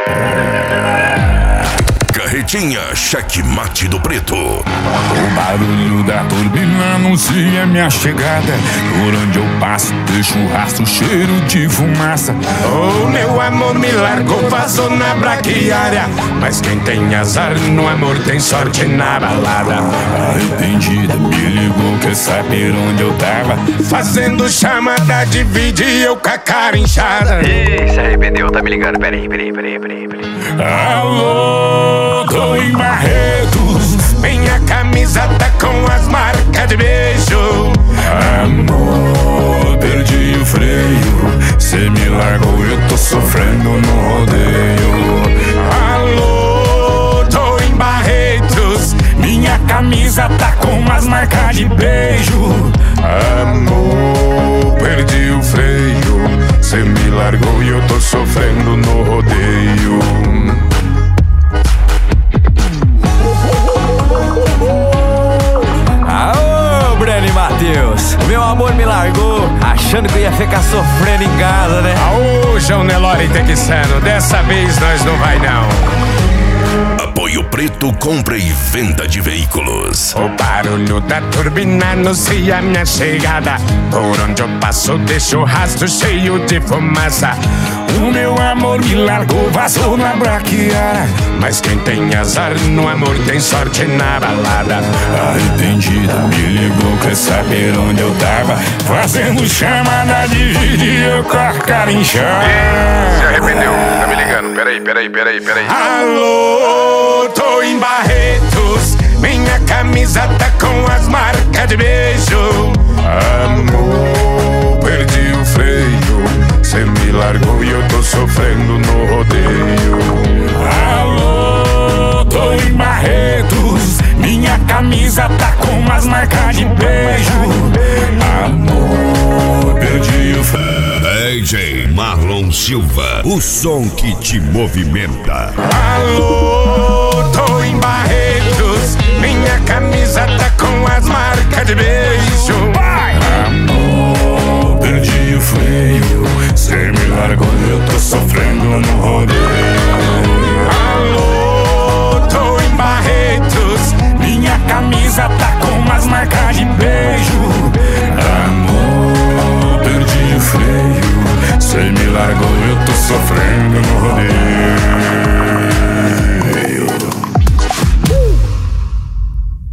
Carretinha Checkmate do Preto. O barulho da turbina anuncia minha chegada. Por onde eu passo deixo um rastro, cheiro de fumaça. Oh, meu amor me largou, vazou na braquiária. Mas quem tem azar no amor tem sorte na balada. Arrependida me ligou, quer saber onde eu tava. Fazendo chamada de vídeo e eu com a cara inchada. Ih, se arrependeu, tá me ligando, peraí. Alô, tô em Barretos. Minha camisa tá com as marcas de beijo. Amor, perdi o freio. Cê me largou, eu tô sofrendo no rodeio. Alô, tô em Barretos. Minha camisa tá com as marcas de beijo. Amor, perdi o freio. Cê me largou e eu tô sofrendo no rodeio. Aô, Breno e Matheus, meu amor me largou, achando que eu ia ficar sofrendo em casa, né? Aô, João Nelore Texano, dessa vez nós não vai não. Apoio Preto, compra e venda de veículos. O barulho da turbina anuncia minha chegada. Por onde eu passo deixo rastro cheio de fumaça. O meu amor me largou, vazou na braquiária. Mas quem tem azar no amor tem sorte na balada. Arrependida me ligou, quer saber onde eu tava. Fazendo chamada de vídeo, eu com a cara inchada. Se arrependeu, tá me ligando, peraí. Alô, tô em Barretos. Minha camisa tá com as marcas de beijo. Amor, perdi o freio. Cê me largou e eu tô sofrendo no rodeio. Alô, tô em Barretos. Minha camisa tá com as marcas de beijo. Amor, perdi o freio. DJ Marlon Silva, o som que te movimenta. Alô, tô em Barretos. Minha camisa tá com as marcas de beijo. Amor, perdi o freio. Cê me largou e eu tô sofrendo no rodeio. Alô, tô em Barretos. Minha camisa tá com as marcas de beijo. Amor, perdi o freio. Cê me largou e eu tô sofrendo no rodeio.